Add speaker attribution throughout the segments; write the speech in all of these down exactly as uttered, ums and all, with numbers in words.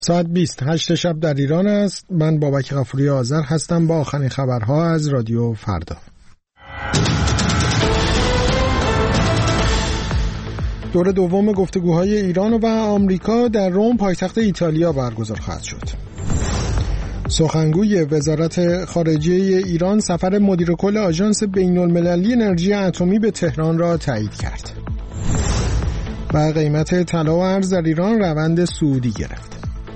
Speaker 1: ساعت بیست هشت شب در ایران است. من بابک غفوری آذر هستم با آخرین خبرها از رادیو فردا. دور دوم گفتگوهای ایران و آمریکا در روم پایتخت ایتالیا برگزار خواهد شد. سخنگوی وزارت خارجه ایران سفر مدیر کل آژانس بین‌المللی انرژی اتمی به تهران را تایید کرد. و قیمت طلا و ارز در ایران روند صعودی گرفت.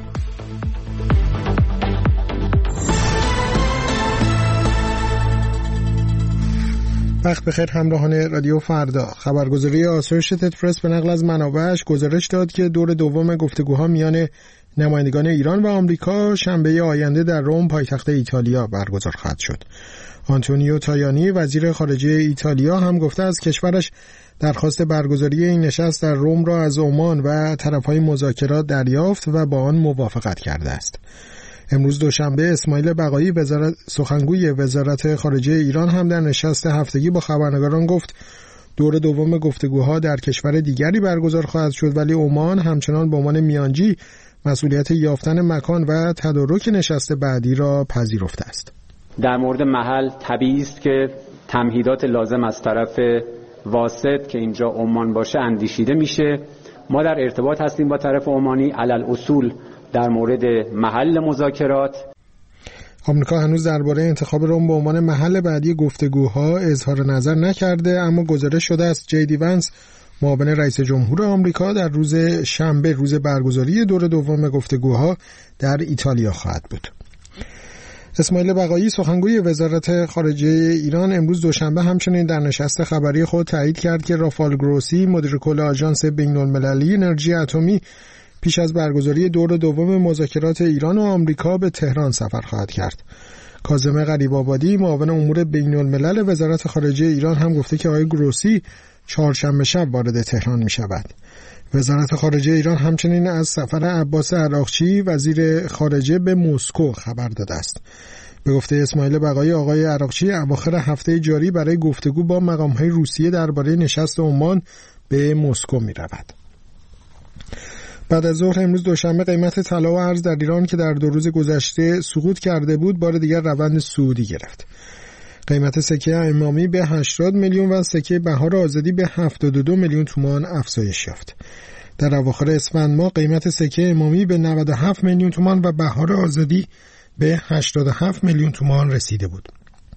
Speaker 1: وقت بخیر همراهان رادیو فردا. خبرگزاری آسوشیتد پرس به نقل از منابعش گزارش داد که دور دوم گفتگوها میان نمایندگان ایران و آمریکا شنبه آینده در روم پایتخت ایتالیا برگزار خواهد شد. آنتونیو تایانی وزیر خارجه ایتالیا هم گفته از کشورش درخواست برگزاری این نشست در روم را از عمان و طرفهای مذاکرات دریافت و با آن موافقت کرده است. امروز دوشنبه اسماعیل بقایی وزارت سخنگوی وزارت خارجه ایران هم در نشست هفتگی با خبرنگاران گفت دور دوم گفتگوها در کشور دیگری برگزار خواهد شد، ولی عمان همچنان به عنوان میانجی مسئولیت یافتن مکان و تدارک نشست بعدی را پذیرفته است.
Speaker 2: در مورد محل طبیعی است که تمهیدات لازم از طرف واسط که اینجا عمان باشه اندیشیده میشه. ما در ارتباط هستیم با طرف عمانی علل اصول در مورد محل مذاکرات.
Speaker 1: آمریکا هنوز درباره انتخاب روم به عنوان محل بعدی گفتگوها اظهار نظر نکرده، اما گزارش شده است جی دی ونس معاون رئیس جمهور آمریکا در روز شنبه روز برگزاری دور دوم گفتگوها در ایتالیا خواهد بود. اسماعیل بقایی سخنگوی وزارت خارجه ایران امروز دوشنبه همچنین در نشست خبری خود تایید کرد که رافال گروسی مدیر کل آژانس بین‌المللی انرژی اتمی پیش از برگزاری دور دوم مذاکرات ایران و آمریکا به تهران سفر خواهد کرد. کاظم غریب‌آبادی معاون امور بین‌الملل وزارت خارجه ایران هم گفته که آقای گروسی چهارشنبه شب وارد تهران می شود. وزارت خارجه ایران همچنین از سفر عباس عراقچی وزیر خارجه به مسکو خبر داده است. به گفته اسماعیل بقایی آقای عراقچی اواخر هفته جاری برای گفتگو با مقام‌های روسیه درباره نشست عمان به مسکو می رود. بعد از ظهر امروز دوشنبه قیمت طلا و ارز در ایران که در دو روز گذشته سقوط کرده بود بار دیگر روند صعودی گرفت. قیمت سکه امامی به هشتاد میلیون و سکه بهار آزادی به هفتاد و دو میلیون تومان افزایش یافت. در اواخر اسفند ماه قیمت سکه امامی به نود و هفت میلیون تومان و بهار آزادی به هشتاد و هفت میلیون تومان رسیده بود.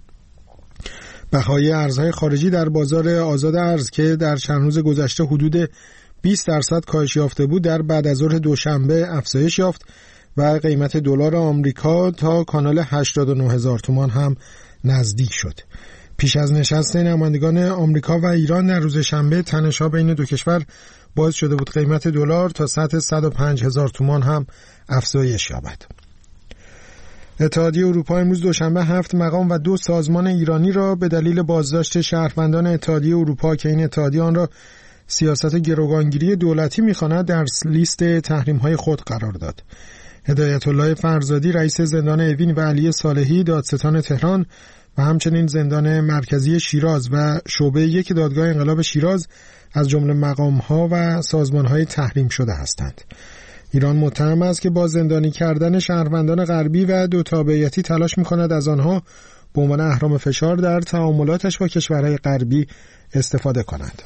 Speaker 1: بهای ارزهای خارجی در بازار آزاد ارز که در چند روز گذشته حدود بیست درصد کاهش یافته بود در بعد از ظهر دوشنبه افزایش یافت و قیمت دلار آمریکا تا کانال هشتاد و نه هزار تومان هم نزدیک شد. پیش از نشست نمایندگان آمریکا و ایران در روز شنبه تنش‌ها بین دو کشور باعث شده بود قیمت دلار تا سطح صد و پنج هزار تومان هم افزایش یابد. اتحادیه اروپا امروز دوشنبه هفت مقام و دو سازمان ایرانی را به دلیل بازداشت شهروندان اتحادیه اروپا که این اتحادیه آن را سیاست گروگانگیری دولتی می‌خواند در لیست تحریم‌های خود قرار داد. هدایت الله فرزادی رئیس زندان اوین و علی صالحی دادستان تهران و همچنین زندان مرکزی شیراز و شعبه یک دادگاه انقلاب شیراز از جمله مقام‌ها و سازمان‌های تحریم شده هستند. ایران متهم است که با زندانی کردن شهروندان غربی و دو تابعیتی تلاش می‌کند از آنها به عنوان اهرم فشار در تعاملاتش با کشورهای غربی استفاده کند.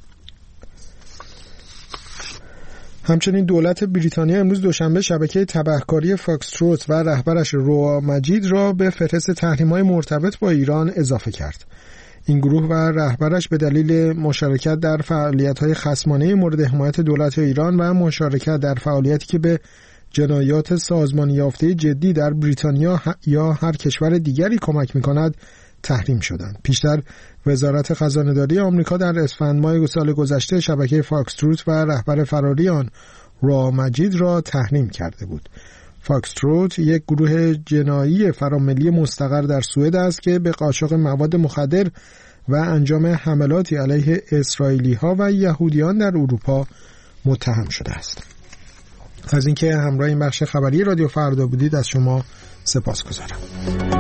Speaker 1: همچنین دولت بریتانیا امروز دوشنبه شبکه تبهکاری فاکس تروت و رهبرش روا مجید را به فهرست تحریم‌های مرتبط با ایران اضافه کرد. این گروه و رهبرش به دلیل مشارکت در فعالیت‌های خصمانه مورد حمایت دولت ایران و مشارکت در فعالیتی که به جنایات سازمانی یافته جدی در بریتانیا یا هر کشور دیگری کمک می‌کند تحریم شدند. پیشتر وزارت خزانه‌داری آمریکا در اسفند ماه سال گذشته شبکه فاکس تروت و رهبر فراری آن روا مجید را تحریم کرده بود. فاکس تروت یک گروه جنایی فراملی مستقر در سوئد است که به قاچاق مواد مخدر و انجام حملاتی علیه اسرائیلی‌ها و یهودیان در اروپا متهم شده است. از اینکه همراه این بخش خبری رادیو فردا بودید از شما سپاسگزارم.